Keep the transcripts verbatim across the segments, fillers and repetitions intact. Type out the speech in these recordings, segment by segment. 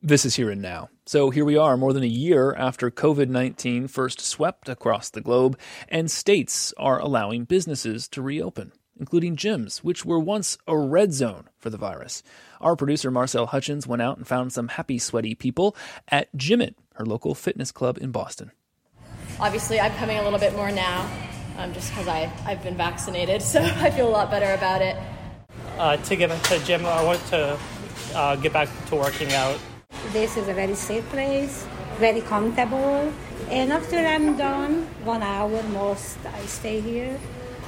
This is Here and Now. So here we are, more than a year after covid nineteen first swept across the globe, and states are allowing businesses to reopen, including gyms, which were once a red zone for the virus. Our producer, Marcel Hutchins, went out and found some happy, sweaty people at Gymit, her local fitness club in Boston. Obviously, I'm coming a little bit more now, um, just because I've been vaccinated, so I feel a lot better about it. Uh, to get into the gym, I want to uh, get back to working out. This is a very safe place, very comfortable. And after I'm done, one hour most, I stay here.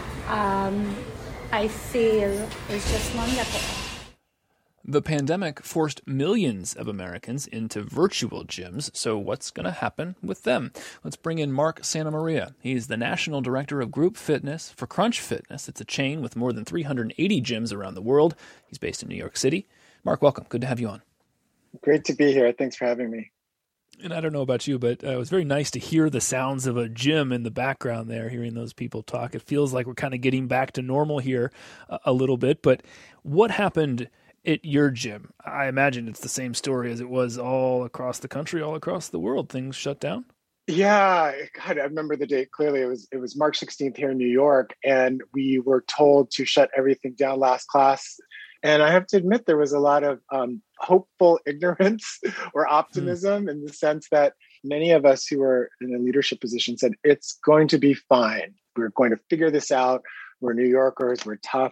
Um, I feel it's just wonderful. The pandemic forced millions of Americans into virtual gyms, so what's going to happen with them? Let's bring in Mark Santamaria. He's the National Director of Group Fitness for Crunch Fitness. It's a chain with more than three hundred eighty gyms around the world. He's based in New York City. Mark, welcome. Good to have you on. Great to be here. Thanks for having me. And I don't know about you, but uh, it was very nice to hear the sounds of a gym in the background there, hearing those people talk. It feels like we're kind of getting back to normal here a, a little bit. But what happened at your gym? I imagine it's the same story as it was all across the country, all across the world. Things shut down? Yeah, God, I remember the date clearly. It was it was March sixteenth here in New York, and we were told to shut everything down last class. And I have to admit, there was a lot of um, hopeful ignorance or optimism mm. in the sense that many of us who were in a leadership position said, it's going to be fine. We're going to figure this out. We're New Yorkers. We're tough.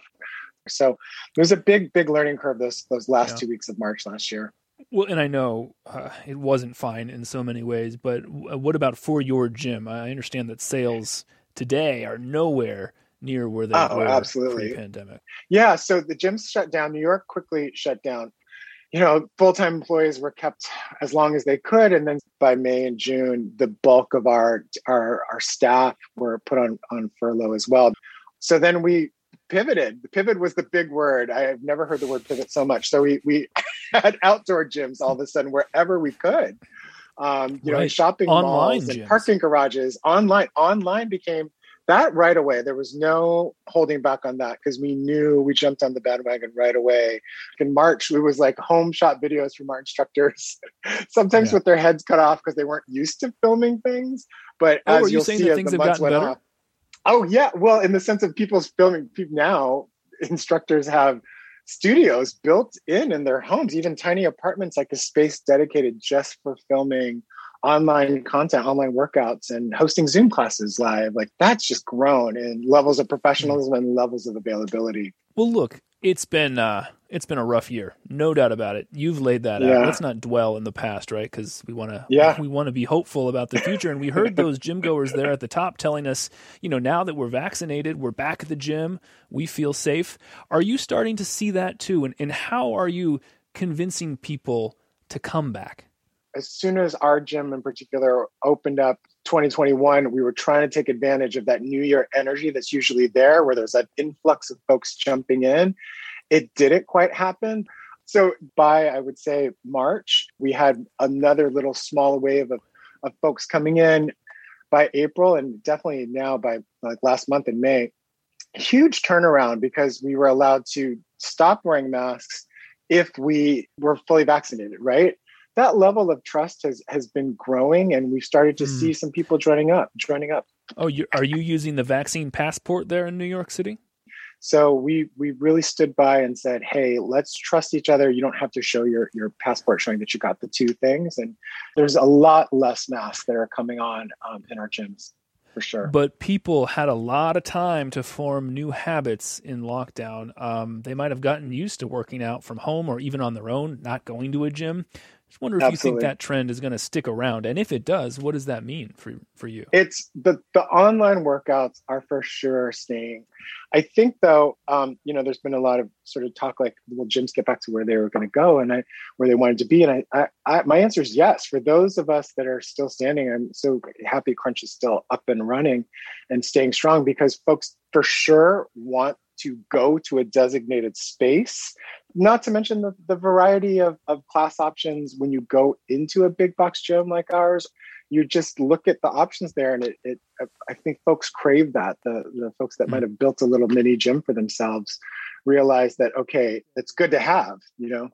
So there was a big, big learning curve those those last yeah. two weeks of March last year. Well, and I know uh, it wasn't fine in so many ways, but w- what about for your gym? I understand that sales today are nowhere near where they oh, were absolutely. pre-pandemic. Yeah, so the gyms shut down. New York quickly shut down. You know, full-time employees were kept as long as they could, and then by May and June, the bulk of our our, our staff were put on, on furlough as well. So then we pivoted. The pivot was the big word. I have never heard the word pivot so much. So we we had outdoor gyms all of a sudden wherever we could. Um, you right. know, shopping online malls gyms. and parking garages. Online, online became that right away. There was no holding back on that because we knew we jumped on the bandwagon right away. In March, it was like home shot videos from our instructors, sometimes yeah. with their heads cut off because they weren't used to filming things. But oh, as are you you'll saying see, that as things the have months gotten went better? off, oh yeah, well, in the sense of people's filming, people now instructors have studios built in in their homes, even tiny apartments, like a space dedicated just for filming online content, online workouts, and hosting Zoom classes live. Like that's just grown in levels of professionalism and levels of availability. Well, look, it's been uh, it's been a rough year, no doubt about it. You've laid that yeah. out. Let's not dwell in the past, right? Because we want to yeah. we want to be hopeful about the future. And we heard those gym goers there at the top telling us, you know, now that we're vaccinated, we're back at the gym, we feel safe. Are you starting to see that too? And and how are you convincing people to come back? As soon as our gym in particular opened up twenty twenty-one, we were trying to take advantage of that New Year energy that's usually there, where there's that influx of folks jumping in. It didn't quite happen. So by, I would say, March, we had another little small wave of, of folks coming in. By April, and definitely now by like last month in May, huge turnaround because we were allowed to stop wearing masks if we were fully vaccinated, right? That level of trust has has been growing, and we've started to mm. see some people joining up. Joining up. Oh, you, are you using the vaccine passport there in New York City? So we we really stood by and said, "Hey, let's trust each other. You don't have to show your your passport showing that you got the two things." And there's a lot less masks that are coming on um, in our gyms, for sure. But people had a lot of time to form new habits in lockdown. Um, they might have gotten used to working out from home or even on their own, not going to a gym. Just wonder if Absolutely. you think that trend is going to stick around. And if it does, what does that mean for, for you? It's the, the online workouts are for sure staying. I think though, um, you know, there's been a lot of sort of talk like, will gyms get back to where they were going to go and I, where they wanted to be? And I, I, I, my answer is yes. For those of us that are still standing, I'm so happy Crunch is still up and running and staying strong because folks for sure want to go to a designated space, not to mention the, the variety of, of class options when you go into a big box gym like ours. You just look at the options there and it, it I think folks crave that. The, the folks that mm-hmm. might have built a little mini gym for themselves realize that, okay, it's good to have, you know?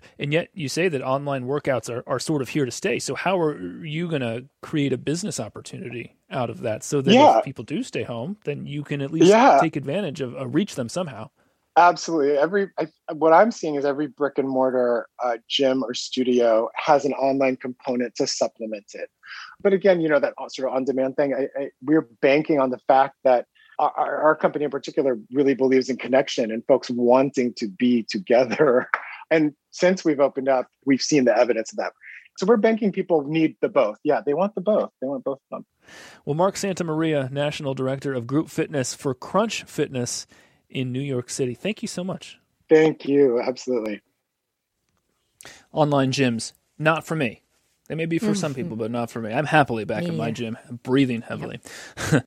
And yet you say that online workouts are, are sort of here to stay. So how are you going to create a business opportunity out of that so that yeah. if people do stay home, then you can at least yeah. take advantage of uh, reach them somehow? Absolutely. Every I, what I'm seeing is every brick and mortar uh, gym or studio has an online component to supplement it. But again, you know, that sort of on-demand thing, I, I, we're banking on the fact that our, our company in particular really believes in connection and folks wanting to be together. And since we've opened up, we've seen the evidence of that. So we're banking people need the both. Yeah, they want the both. They want both of them. Well, Mark Santamaria, National Director of Group Fitness for Crunch Fitness in New York City. Thank you so much. Thank you. Absolutely. Online gyms, not for me. They may be for mm-hmm. some people, but not for me. I'm happily back me in my gym, breathing heavily. Yep.